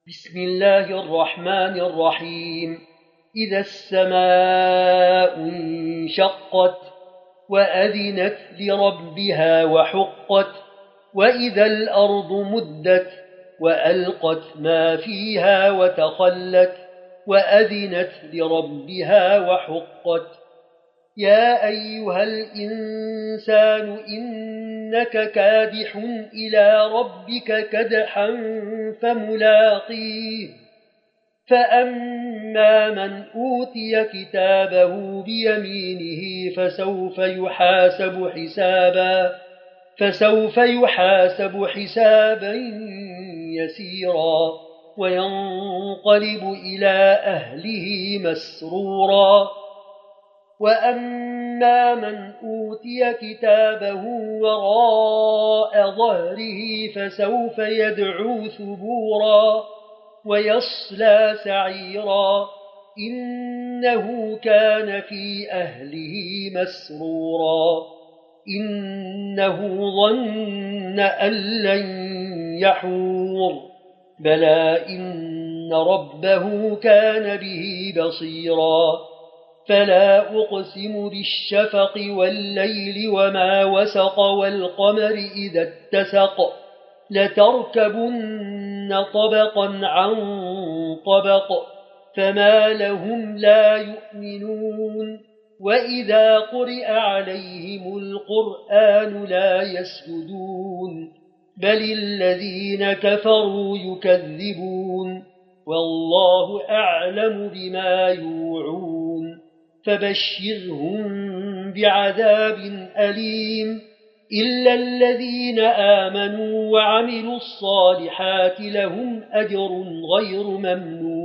بسم الله الرحمن الرحيم. إذا السماء انشقت وأذنت لربها وحقت وإذا الأرض مدت وألقت ما فيها وتخلت وأذنت لربها وحقت. يا أيها الإنسان إنك كادح إلى ربك كدحا فملاقيه. فأما من أوتي كتابه بيمينه فسوف يحاسب حسابا يسيرا وينقلب إلى أهله مسرورا. وأما من أوتي كتابه وراء ظهره فسوف يدعو ثبورا ويصلى سعيرا إنه كان في أهله مسرورا إنه ظن أن لن يحور بلى إن ربه كان به بصيرا. فلا أقسم بالشفق والليل وما وسق والقمر إذا اتسق لتركبن طبقا عن طبق فما لهم لا يؤمنون. وإذا قرئ عليهم القرآن لا يسجدون بل الذين كفروا يكذبون والله أعلم بما يوعون. فبشرهم بعذاب أليم إلا الذين آمنوا وعملوا الصالحات لهم أجر غير ممنون.